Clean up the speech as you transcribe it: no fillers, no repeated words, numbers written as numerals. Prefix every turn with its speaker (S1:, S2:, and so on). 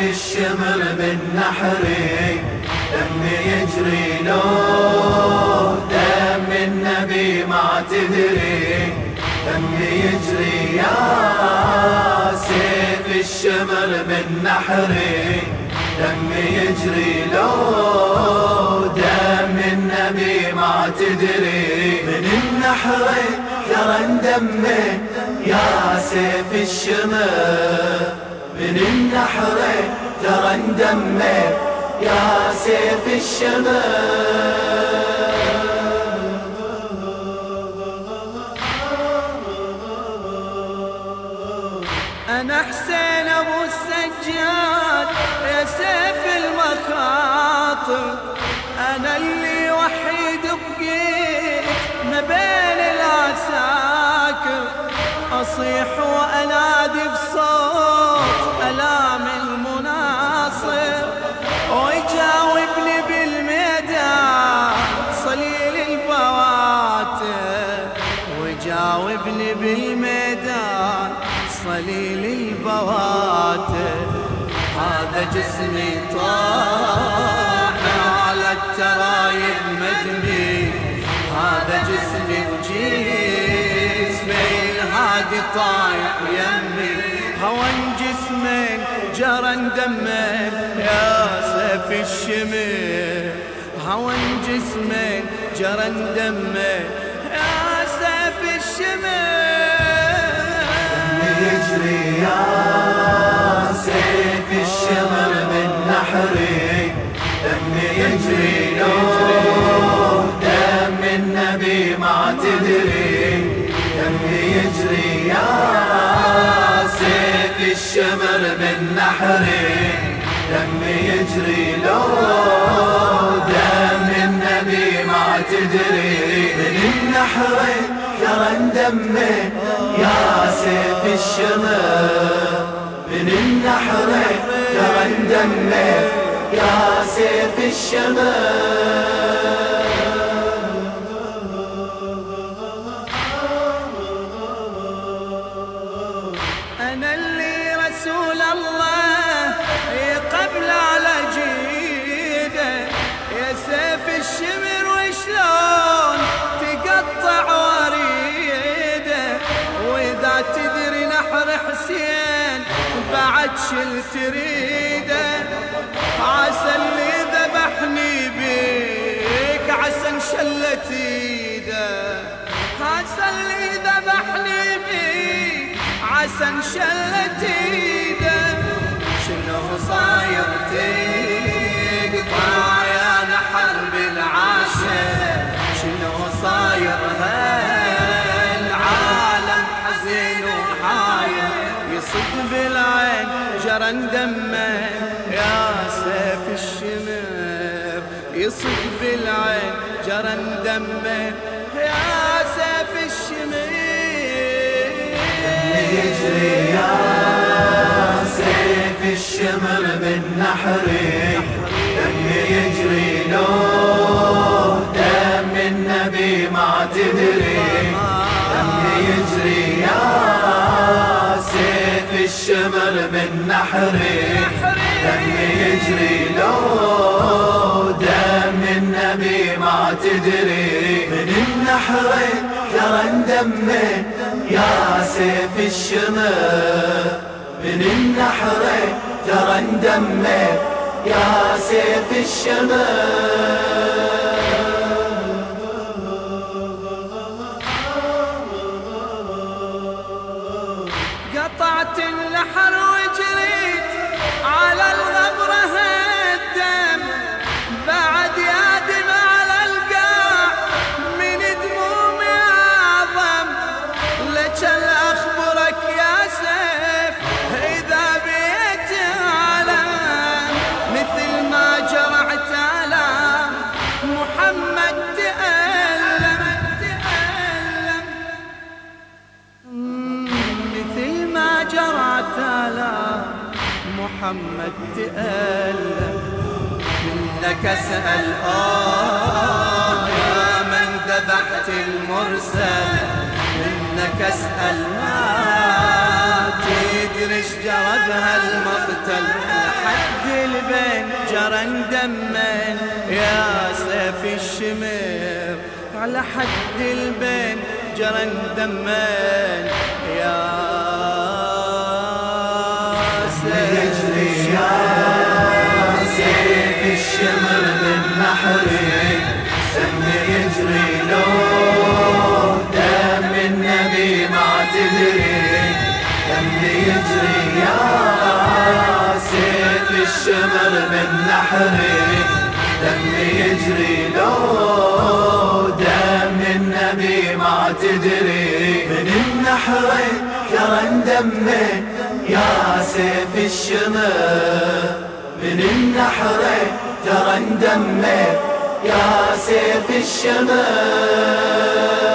S1: الشمر من نحري دمي يجري لو دم النبي ما تدري دمي يجري يا سيف الشمر من نحري دمي يجري لو دم النبي ما تدري من النحري ترى دمي يا سيف الشمر من النحري ترى دمي يا سيف الشمر.
S2: أنا حسين أبو السجاد يا سيف المخاطر، أنا اللي وحيد بقيت ما بين العساكر، أصيح وأنادي بصوت ألام المناصر، ويجاوبني بالميدان صليل البواتر، ويجاوبني بالميدان صليل البواتر. هذا جسمي طاح على الترايب مدمي، هذا جسمي وجسمي الهادي طايح يمي، هون جسمين جرن دمين يا سيف الشمر، هون جسمين جرن دمين يا سيف الشمر.
S1: يجري يا سيف الشمر من نحري دمي يجري لو دم النبي ما تدري دمي يجري يا سيف الشمر من نحري دمي يجري لو دم النبي ما تدري من النحري ترى دمي يا سيف الشمر من النحري ترى دمي يا سيف الشمر.
S2: أنا اللي رسول الله قبل على جيده يا سيف الشمر، وشلون تقطع وريده، وإذا تدري نحر حسين بعد شل تريده، عسى اللي ذبحني بيك عسى انشلت ايده، عسى اللي ذبحني بيك عسى انشلت ايده، شنو صاير تقطع يا نحر بالعاشر، شنو صاير هالعالم حزين وحاير، يصد بالعين جرن دمه يا سيف الشمر، يصد بالعين جرن دمه يا سيف الشمر.
S1: يجري يا سيف الشمر من نحري دمي يجري لو دم النبي ما تدري دمي يجري يا سيف الشمر من نحري دمي يجري لو دم النبي ما تدري من النحري ترى دمي يا سيف الشمر من النحري ترى دمي يا سيف الشمر.
S2: قطعت النحر وجريت على الغبرة هالدم، بعد يا دمع على القاع من دمومي أعظم، لك أخبرك يا سيف إذا بيت علم، مثل ما جرعت على محمد تألم، مثل ما جرعت على محمد تألم، منك أسأل يا من ذبحت المرسل، منك أسأل ما تدري ايش جرى بهالمقتل، البين جرى دمين يا سيف الشمر، على حد البين جرى دمين يا سيف
S1: الشمر من نحري، دم يجري لو دم النبي ما تدري، دم يجري يا سيف الشمر من نحري، دم يجري لو دم النبي ما تدري. من النحري جرى دمين يا سيف الشمر، من النحري جرى دمين يا سيف الشمر.